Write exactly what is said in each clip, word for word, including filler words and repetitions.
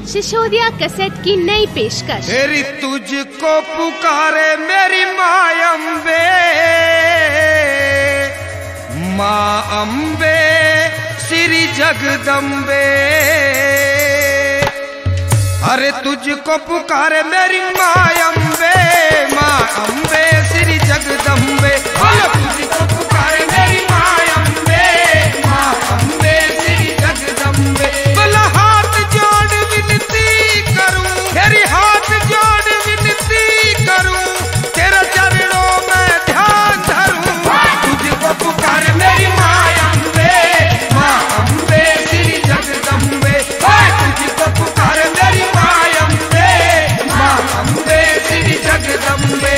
Sisodia cassette की नई पेशकश। तेरी तुझको पुकारे मेरी माँ अम्बे, माँ अम्बे श्री जगदम्बे। अरे तुझको पुकारे मेरी माँ अम्बे, माँ अम्बे श्री जगदम्बे। तुझको पुकारे मेरी माँ अम्बे, माँ अम्बे श्री जगदम्बे। बोला हाथ जोड़ विनती करूं, तेरी हाथ जोड़ विनती करूं, तेरे चरणों में ध्यान धरूं। तुझको पुकारे मेरी माँ अम्बे, माँ अम्बे श्री जगदम्बे। तुझको पुकारे मेरी माँ अम्बे, माँ अम्बे श्री जगदम्बे।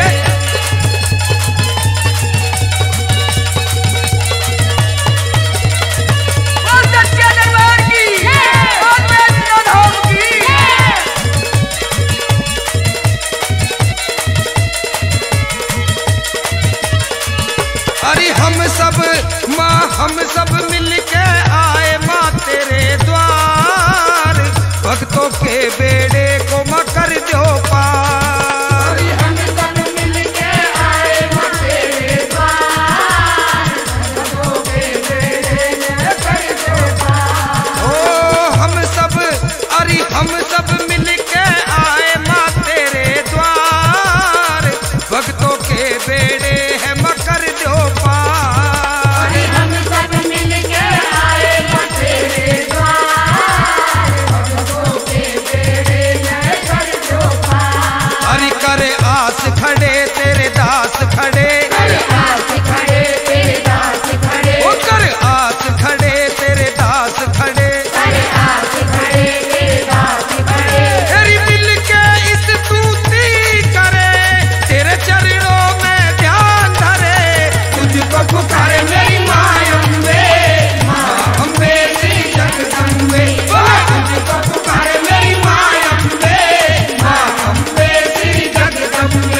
अरे हम सब माँ हम सब मिलके आए माँ तेरे द्वार, भक्तों के बेड़े को माँ कर दो पार। हम सब मिलके आए माँ तेरे द्वार, भक्तों के बेड़े को कर दो पार। ओ हम सब अरे हम सब मिलके आए माँ तेरे द्वार, भक्तों के बेड़े है माँ कर दो पार। हम सब मिलके आए माँ तेरे द्वार, भक्तों के बेड़े में कर दो पार। हरि करे आस खड़े तेरे दास खड़े, करे आस खड़े तेरे दास खड़े। ओ करे आस खड़े तेरे दास खड़े, करे आस खड़े तेरे दास खड़े। तेरी मिलके इस स्तुति करे, तेरे चरणों में ध्यान धरे। तुझको पुकारे मेरी माँ अम्बे, माँ अम्बे श्री जगदम्बे। तुझको पुकारे मेरी माँ अम्बे, माँ अम्बे श्री जगदम्बे।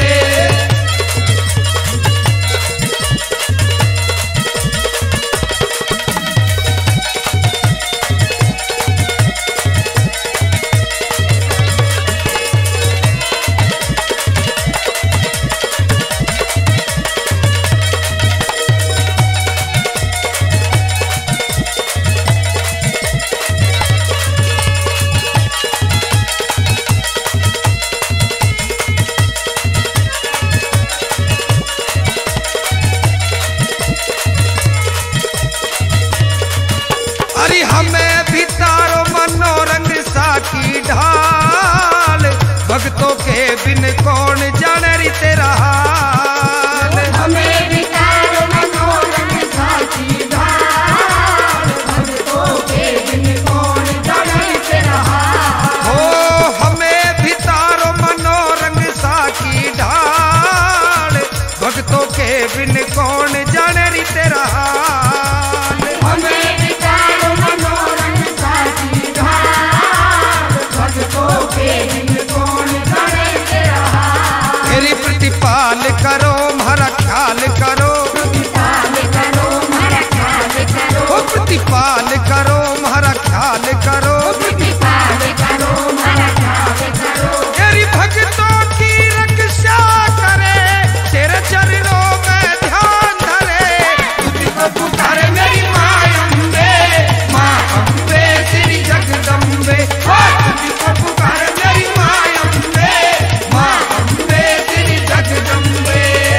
अरे हमें भी तारो मनोरंग साकी ढाल, भक्तों के बिन कौन जाने री तेरा हाल। हमें भी तारो मनोरंग साकी ढाल, भक्तों के बिन कौन जाने री तेरा हाल। ओ हमें भी तारो मनोरंग साकी ढाल, भक्तों के बिन कौन जाने री तेरा हाल। हमें मेरी प्रतिपाल करो हमारा ख्याल करो, प्रतिपाल करो हमारा ख्याल करो। ओ प्रतिपाल करो हमारा ख्याल करो, प्रतिपाल करो हमारा ख्याल करो। तेरी भक्तों की रक्षा करे, तेरे चरणों में ध्यान धरे। तुझको पुकारे मेरी माँ अम्बे, माँ अम्बे श्री जगदम्बे। तुझको पुकारे मेरी माँ अम्बे, माँ अम्बे श्री जगदम्बे।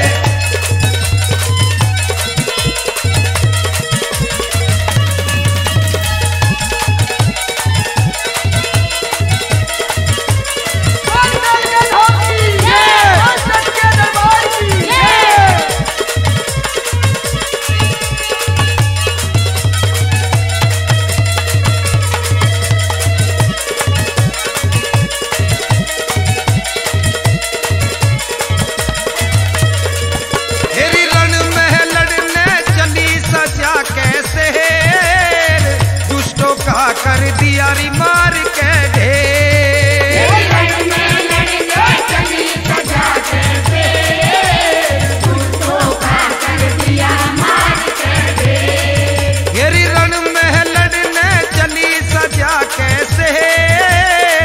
तेरी रण में लड़ने चली सजा कैसे, दुष्टों का कर दिया री मार के ढेर। रण में लड़ने चली सजा कैसे, दुष्टों का कर दिया मार के ढेर। तेरी रण में लड़ने चली सजा कैसे,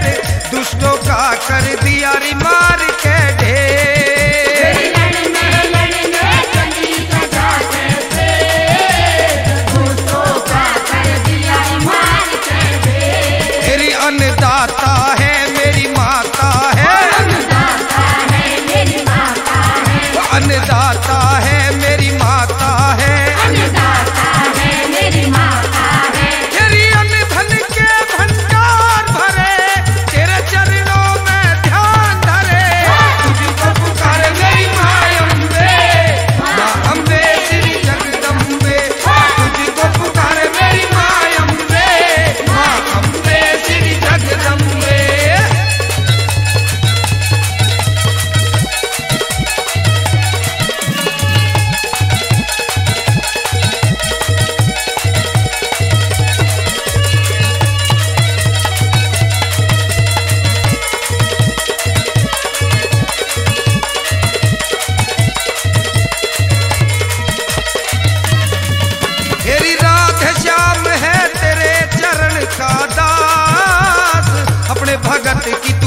अन्नदाता है मेरी माता है, अन्नदाता है मेरी माता है, अन्नदाता है मेरी माता है, अन्नदाता है मेरी माता है। तेरी अन्न धन के भंडार भरे, तेरे चरणों में ध्यान धरे, तुझको पुकारे मेरी माँ अम्बे, माँ अम्बे श्री जगदम्बे, तुझको पुकारे मेरी माँ अम्बे, माँ अम्बे श्री जगदम्बे। तेरी राधे श्याम है तेरे चरण का दास, अपने भगत की